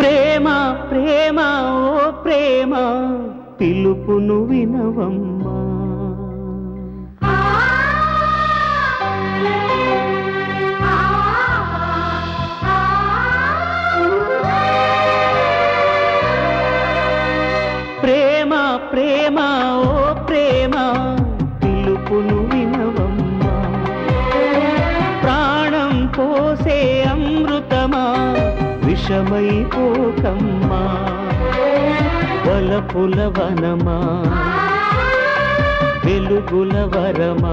ప్రేమ ప్రేమ ఓ ప్రేమ పిలుపును వినవమ్మా. ప్రేమ ప్రేమ ఓ ప్రేమ పిలుపును వినవమ్మా. ప్రాణం పోసే అమృతమా విషమై పోకమ్మా. వలపుల వనమా వెలుగుల వరమా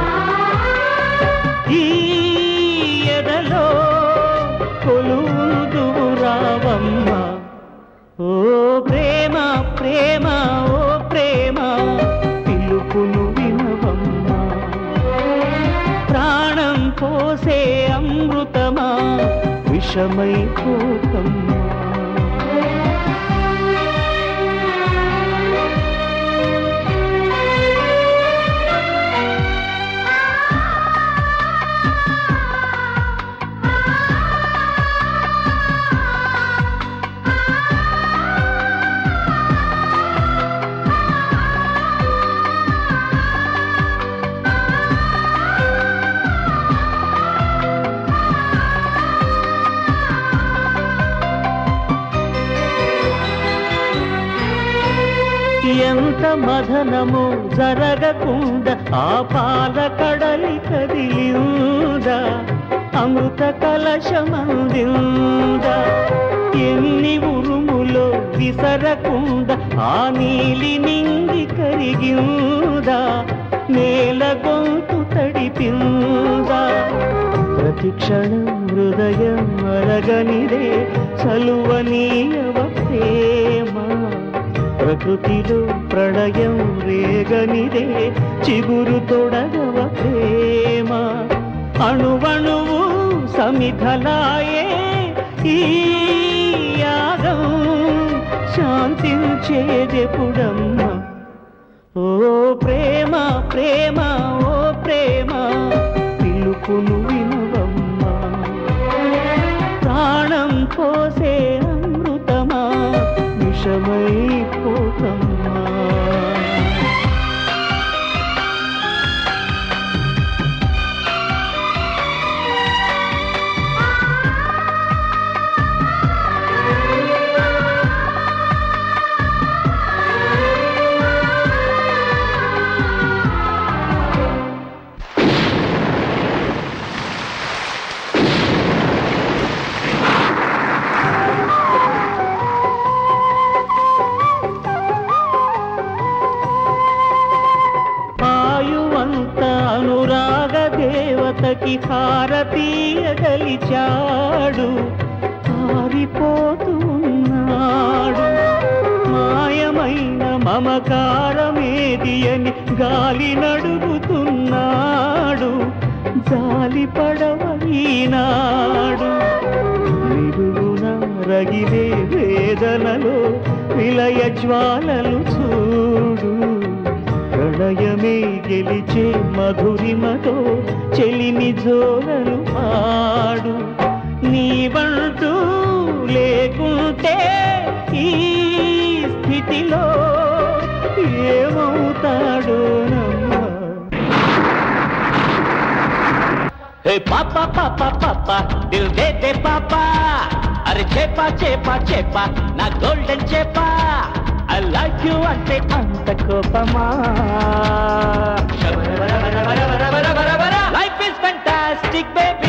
ఈ ఎదలో కొలువుదువు రావమ్మా. ఓ ప్రేమ ప్రేమ ఓ ప్రేమ పిలుపును వినవమ్మా. ప్రాణం పోసే అమృతమా విషమై పోకమ్మా. ఎంత మదనము జరగకుండా ఆ పాల కడలి కదిలిందా. అమృత కలశమందిందా. ఎన్ని ఉరుములో విసరకుండా ఆ నీలి నింగి కరిగిందా. నేల గొంతు తడిపిందా. ప్రతిక్షణం హృదయం అరగనిదే చలువనీయవ ప్రేమ. ప్రకృతిలో ప్రళయం రేగనిదే చిగురు తొడగవ ప్రేమ. అణువణువు సమిధలాయే ఈ యాగం శాంతించేదెప్పుడమ్మా. ఓ ప్రేమ ప్రేమ ఓ ప్రేమ పిలుపును వినవమ్మా. ప్రాణం పోసే అమృతమా విషమై పోకమ్మా. అనురాగ దేవతకి హారతీయగలిచాడు. పారిపోతున్నాడు. మాయమైన మమకారమేది అని గాలి నడుగుతున్నాడు. జాలి పడవీనాడు. నిరుగున రగిలే వేదనలో విలయ జ్వాలలు చూడు. ప్రణయమే గెలిచే మధురిమతో చెలిని జోలలు పాడు. నీవంటూ లేకుంటే ఈ స్థితిలో ఏమవుతాడో నమ్మా. హే పాపా పాపా పాపా దిల్ దే దే పాపా. అరే చేపా చేపా చేపా నా గోల్డెన్ చేపా. I like you ante anta kopama. Life is fantastic baby.